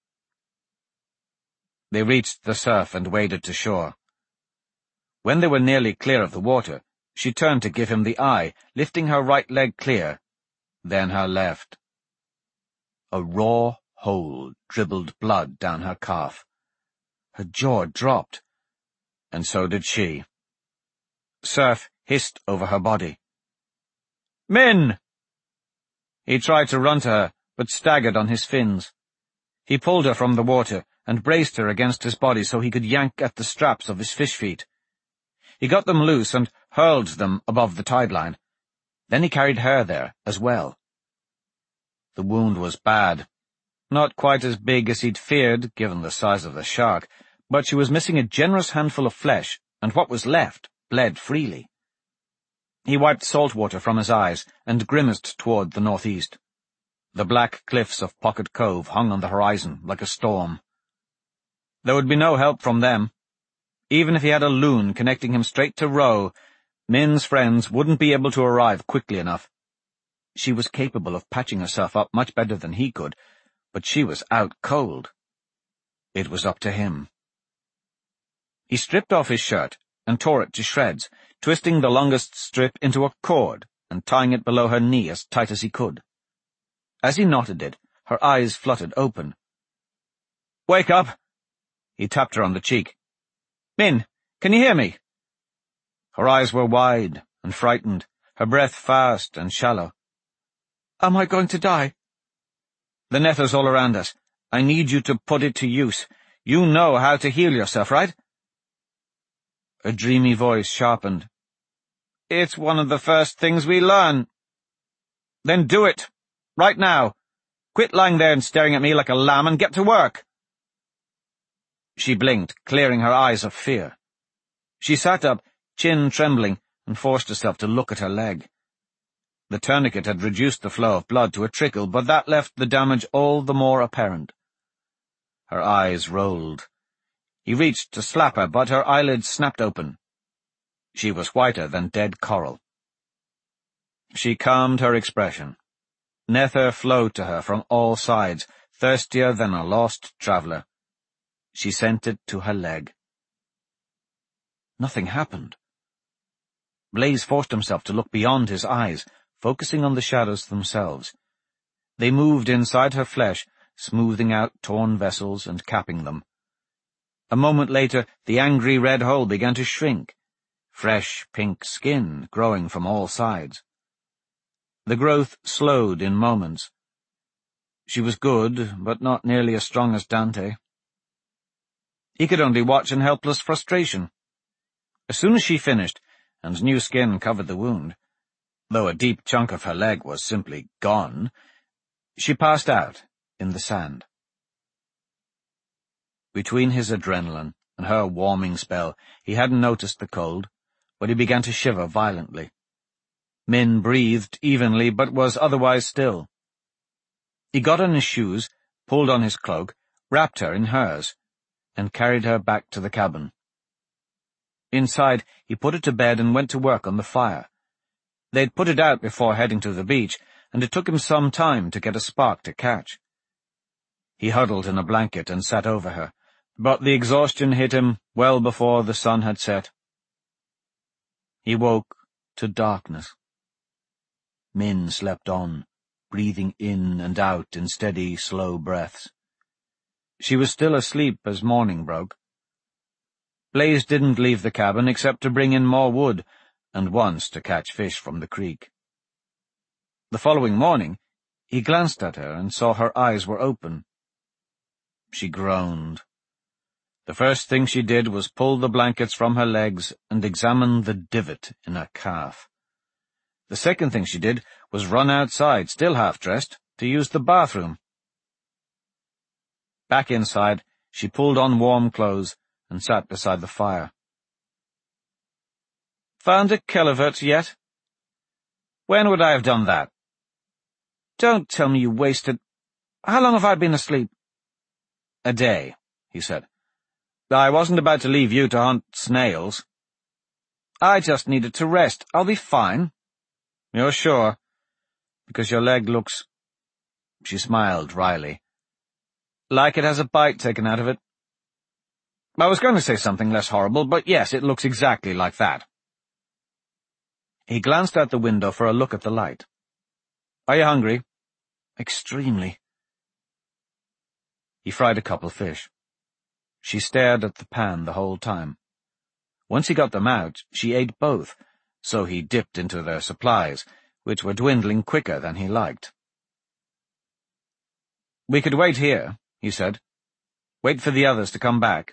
They reached the surf and waded to shore. When they were nearly clear of the water, she turned to give him the eye, lifting her right leg clear, then her left. A raw hole dribbled blood down her calf. Her jaw dropped, and so did she. Surf hissed over her body. "Min!" He tried to run to her, but staggered on his fins. He pulled her from the water and braced her against his body so he could yank at the straps of his fish feet. He got them loose and hurled them above the tide line. Then he carried her there as well. The wound was bad. Not quite as big as he'd feared, given the size of the shark, but she was missing a generous handful of flesh, and what was left bled freely. He wiped salt water from his eyes and grimaced toward the northeast. The black cliffs of Pocket Cove hung on the horizon like a storm. There would be no help from them. Even if he had a loon connecting him straight to Roe, Min's friends wouldn't be able to arrive quickly enough. She was capable of patching herself up much better than he could, but she was out cold. It was up to him. He stripped off his shirt and tore it to shreds, twisting the longest strip into a cord and tying it below her knee as tight as he could. As he knotted it, her eyes fluttered open. "Wake up!" He tapped her on the cheek. "Min, can you hear me?" Her eyes were wide and frightened, her breath fast and shallow. "Am I going to die?" "The nether's all around us. I need you to put it to use. You know how to heal yourself, right?" A dreamy voice sharpened. "It's one of the first things we learn." "Then do it. Right now. Quit lying there and staring at me like a lamb and get to work." She blinked, clearing her eyes of fear. She sat up, chin trembling, and forced herself to look at her leg. The tourniquet had reduced the flow of blood to a trickle, but that left the damage all the more apparent. Her eyes rolled. He reached to slap her, but her eyelids snapped open. She was whiter than dead coral. She calmed her expression. Nether flowed to her from all sides, thirstier than a lost traveller. She sent it to her leg. Nothing happened. Blaze forced himself to look beyond his eyes, focusing on the shadows themselves. They moved inside her flesh, smoothing out torn vessels and capping them. A moment later, the angry red hole began to shrink, fresh pink skin growing from all sides. The growth slowed in moments. She was good, but not nearly as strong as Dante. He could only watch in helpless frustration. As soon as she finished, and new skin covered the wound, though a deep chunk of her leg was simply gone, she passed out in the sand. Between his adrenaline and her warming spell, he hadn't noticed the cold, but he began to shiver violently. Min breathed evenly, but was otherwise still. He got on his shoes, pulled on his cloak, wrapped her in hers, and carried her back to the cabin. Inside, he put her to bed and went to work on the fire. They'd put it out before heading to the beach, and it took him some time to get a spark to catch. He huddled in a blanket and sat over her, but the exhaustion hit him well before the sun had set. He woke to darkness. Min slept on, breathing in and out in steady, slow breaths. She was still asleep as morning broke. Blaze didn't leave the cabin except to bring in more wood, and once to catch fish from the creek. The following morning, he glanced at her and saw her eyes were open. She groaned. The first thing she did was pull the blankets from her legs and examine the divot in her calf. The second thing she did was run outside, still half-dressed, to use the bathroom. Back inside, she pulled on warm clothes and sat beside the fire. "Found a Kelevert yet?" "When would I have done that?" "Don't tell me you wasted— How long have I been asleep?" "A day," he said. "I wasn't about to leave you to hunt snails." "I just needed to rest. I'll be fine." "You're sure? Because your leg looks—" She smiled wryly. "Like it has a bite taken out of it." "I was going to say something less horrible, but yes, it looks exactly like that." He glanced out the window for a look at the light. "Are you hungry?" "Extremely." He fried a couple fish. She stared at the pan the whole time. Once he got them out, she ate both, so he dipped into their supplies, which were dwindling quicker than he liked. "We could wait here," he said. "Wait for the others to come back."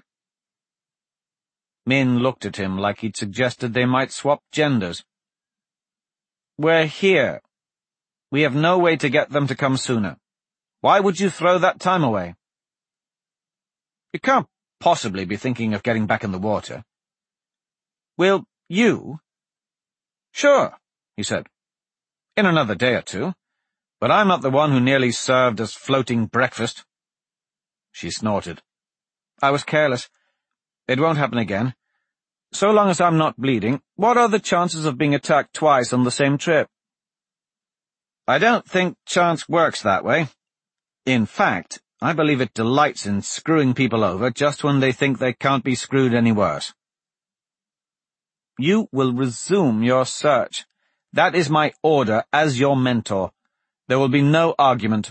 Min looked at him like he'd suggested they might swap genders. "We're here. We have no way to get them to come sooner. Why would you throw that time away?" "You can't possibly be thinking of getting back in the water." "Will you?" "Sure," he said. "In another day or two. But I'm not the one who nearly served as floating breakfast." She snorted. "I was careless. It won't happen again. So long as I'm not bleeding, what are the chances of being attacked twice on the same trip?" "I don't think chance works that way. In fact, I believe it delights in screwing people over just when they think they can't be screwed any worse." You will resume your search. That is my order as your mentor. There will be no argument.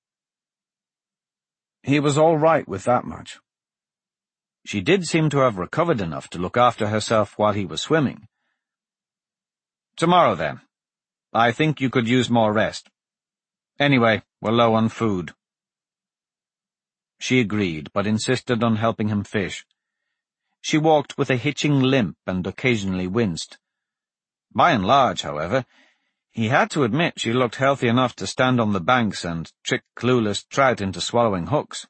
He was all right with that much. She did seem to have recovered enough to look after herself while he was swimming. Tomorrow, then. I think you could use more rest. Anyway, we're low on food. She agreed, but insisted on helping him fish. She walked with a hitching limp and occasionally winced. By and large, however, he had to admit she looked healthy enough to stand on the banks and trick clueless trout into swallowing hooks.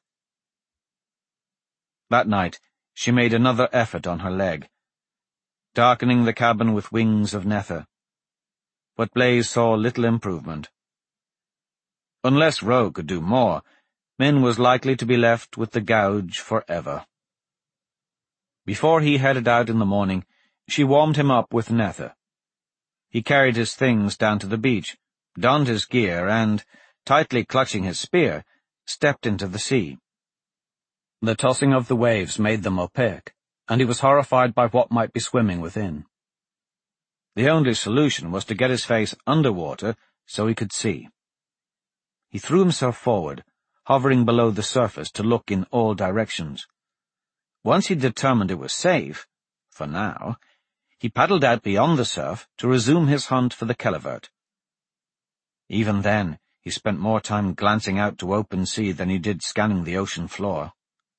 That night, she made another effort on her leg, darkening the cabin with wings of nether. But Blaise saw little improvement. Unless Roe could do more, Min was likely to be left with the gouge forever. Before he headed out in the morning, she warmed him up with nether. He carried his things down to the beach, donned his gear, and, tightly clutching his spear, stepped into the sea. The tossing of the waves made them opaque, and he was horrified by what might be swimming within. The only solution was to get his face under water so he could see. He threw himself forward, hovering below the surface to look in all directions. Once he determined it was safe, for now, he paddled out beyond the surf to resume his hunt for the kelevert. Even then, he spent more time glancing out to open sea than he did scanning the ocean floor.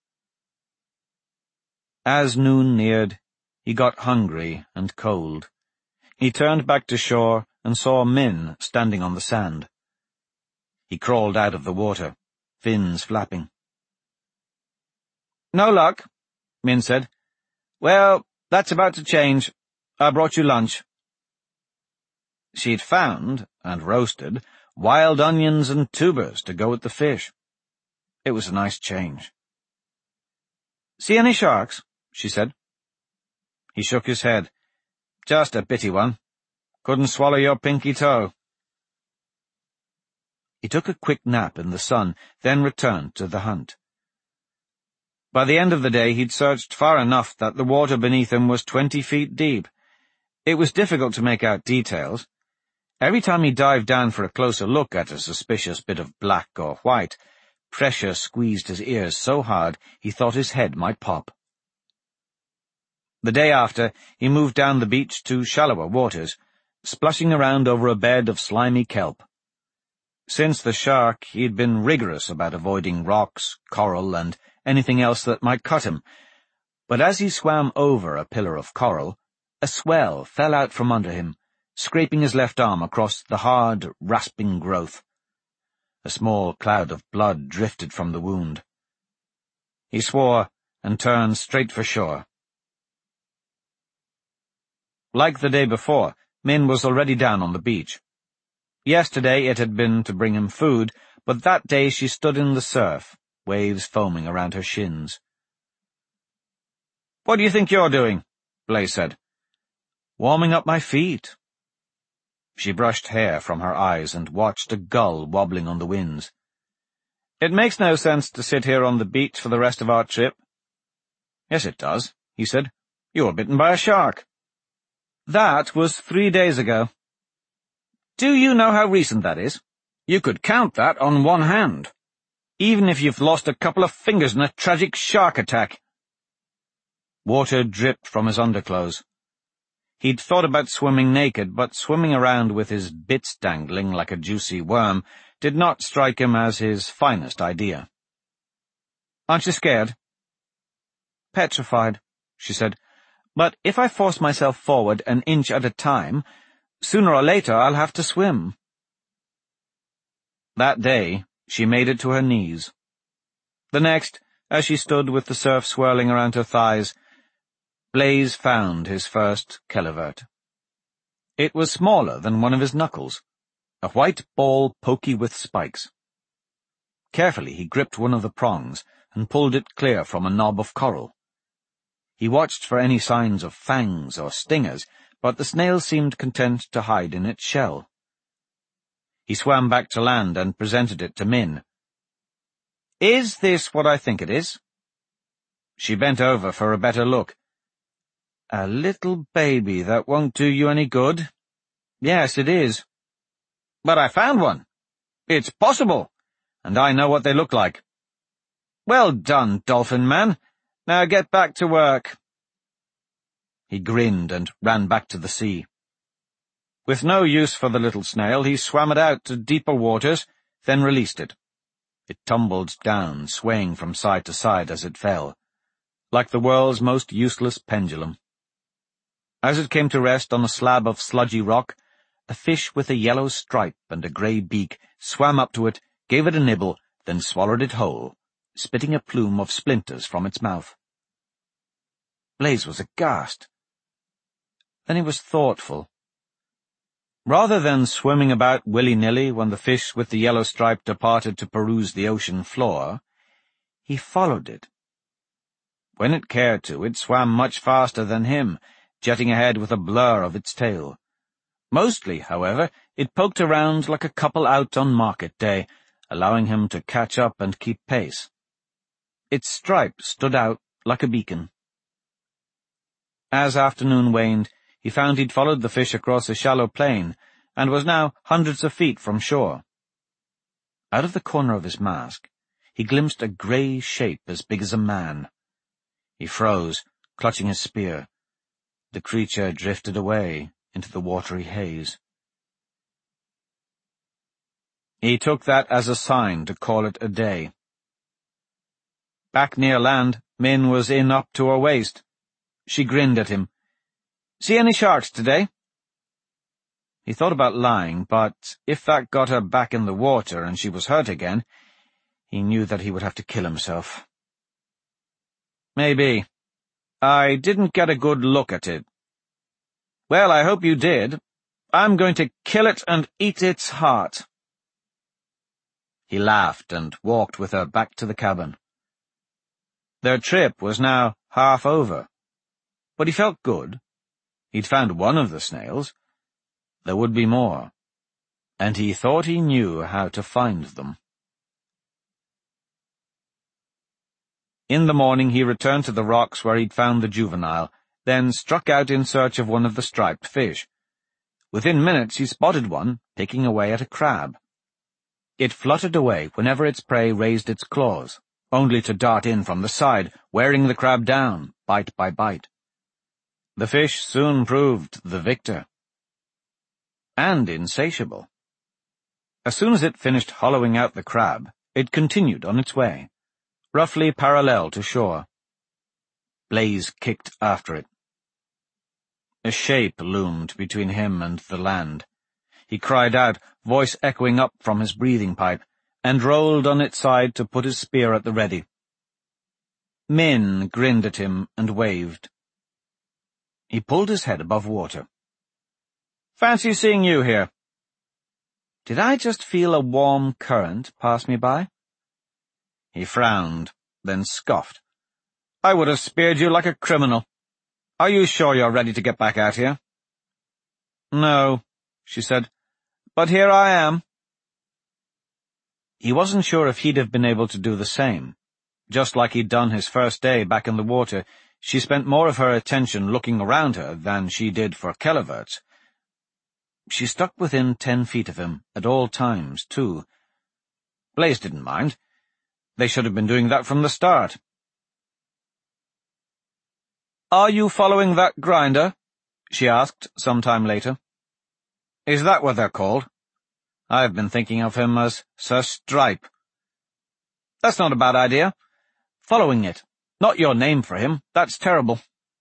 As noon neared, he got hungry and cold. He turned back to shore and saw Min standing on the sand. He crawled out of the water, fins flapping. "No luck," Min said. "Well, that's about to change. I brought you lunch." She'd found, and roasted, wild onions and tubers to go with the fish. It was a nice change. "See any sharks?" she said. He shook his head. "Just a bitty one. Couldn't swallow your pinky toe." He took a quick nap in the sun, then returned to the hunt. By the end of the day he'd searched far enough that the water beneath him was 20 feet deep. It was difficult to make out details. Every time he dived down for a closer look at a suspicious bit of black or white, pressure squeezed his ears so hard he thought his head might pop. The day after, he moved down the beach to shallower waters, splashing around over a bed of slimy kelp. Since the shark, he'd been rigorous about avoiding rocks, coral, and anything else that might cut him, but as he swam over a pillar of coral, a swell fell out from under him, scraping his left arm across the hard, rasping growth. A small cloud of blood drifted from the wound. He swore and turned straight for shore. Like the day before, Min was already down on the beach. Yesterday it had been to bring him food, but that day she stood in the surf, waves foaming around her shins. "What do you think you're doing?" Blaise said. "Warming up my feet." She brushed hair from her eyes and watched a gull wobbling on the winds. "It makes no sense to sit here on the beach for the rest of our trip." "Yes, it does," he said. "You were bitten by a shark." "That was 3 days ago." "Do you know how recent that is? You could count that on one hand, even if you've lost a couple of fingers in a tragic shark attack." Water dripped from his underclothes. He'd thought about swimming naked, but swimming around with his bits dangling like a juicy worm did not strike him as his finest idea. "Aren't you scared?" "Petrified," she said. "But if I force myself forward an inch at a time, sooner or later I'll have to swim." That day, she made it to her knees. The next, as she stood with the surf swirling around her thighs, Blaise found his first kelevert. It was smaller than one of his knuckles, a white ball pokey with spikes. Carefully he gripped one of the prongs and pulled it clear from a knob of coral. He watched for any signs of fangs or stingers, but the snail seemed content to hide in its shell. He swam back to land and presented it to Min. "Is this what I think it is?" She bent over for a better look. A little baby that won't do you any good? Yes, it is. But I found one. It's possible, and I know what they look like. Well done, Dolphin Man. Now get back to work. He grinned and ran back to the sea. With no use for the little snail, he swam it out to deeper waters, then released it. It tumbled down, swaying from side to side as it fell, like the world's most useless pendulum. As it came to rest on a slab of sludgy rock, a fish with a yellow stripe and a grey beak swam up to it, gave it a nibble, then swallowed it whole, spitting a plume of splinters from its mouth. Blaze was aghast. Then he was thoughtful. Rather than swimming about willy-nilly when the fish with the yellow stripe departed to peruse the ocean floor, he followed it. When it cared to, it swam much faster than him, jetting ahead with a blur of its tail. Mostly, however, it poked around like a couple out on market day, allowing him to catch up and keep pace. Its stripe stood out like a beacon. As afternoon waned, he found he'd followed the fish across a shallow plain, and was now hundreds of feet from shore. Out of the corner of his mask, he glimpsed a grey shape as big as a man. He froze, clutching his spear. The creature drifted away into the watery haze. He took that as a sign to call it a day. Back near land, Min was in up to her waist. She grinned at him. "See any sharks today?" He thought about lying, but if that got her back in the water and she was hurt again, he knew that he would have to kill himself. "Maybe. I didn't get a good look at it." "Well, I hope you did. I'm going to kill it and eat its heart." He laughed and walked with her back to the cabin. Their trip was now half over, but he felt good. He'd found one of the snails. There would be more, and he thought he knew how to find them. In the morning he returned to the rocks where he'd found the juvenile, then struck out in search of one of the striped fish. Within minutes he spotted one, picking away at a crab. It fluttered away whenever its prey raised its claws, only to dart in from the side, wearing the crab down, bite by bite. The fish soon proved the victor. And insatiable. As soon as it finished hollowing out the crab, it continued on its way, roughly parallel to shore. Blaze kicked after it. A shape loomed between him and the land. He cried out, voice echoing up from his breathing pipe, and rolled on its side to put his spear at the ready. Min grinned at him and waved. He pulled his head above water. "Fancy seeing you here." Did I just feel a warm current pass me by? He frowned, then scoffed. "I would have speared you like a criminal. Are you sure you're ready to get back out here?" "No," she said, "but here I am." He wasn't sure if he'd have been able to do the same. Just like he'd done his first day back in the water, she spent more of her attention looking around her than she did for Kelleverts. She stuck within 10 feet of him at all times, too. Blaze didn't mind. They should have been doing that from the start. "Are you following that grinder?" she asked some time later. "Is that what they're called? I've been thinking of him as Sir Stripe." "That's not a bad idea. Following it. Not your name for him. That's terrible."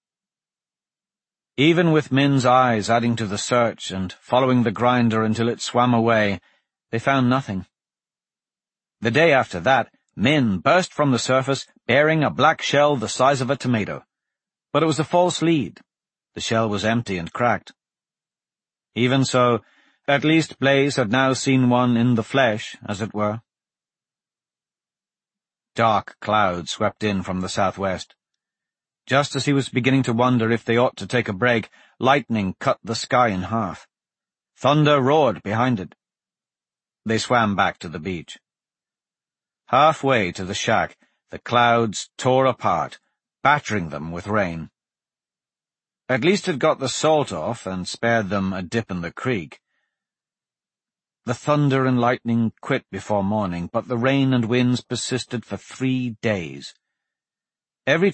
Even with Min's eyes adding to the search and following the grinder until it swam away, they found nothing. The day after that, Min burst from the surface, bearing a black shell the size of a tomato. But it was a false lead. The shell was empty and cracked. Even so, at least Blaze had now seen one in the flesh, as it were. Dark clouds swept in from the southwest. Just as he was beginning to wonder if they ought to take a break, lightning cut the sky in half. Thunder roared behind it. They swam back to the beach. Halfway to the shack, the clouds tore apart, battering them with rain. At least it got the salt off and spared them a dip in the creek. The thunder and lightning quit before morning, but the rain and winds persisted for 3 days. Every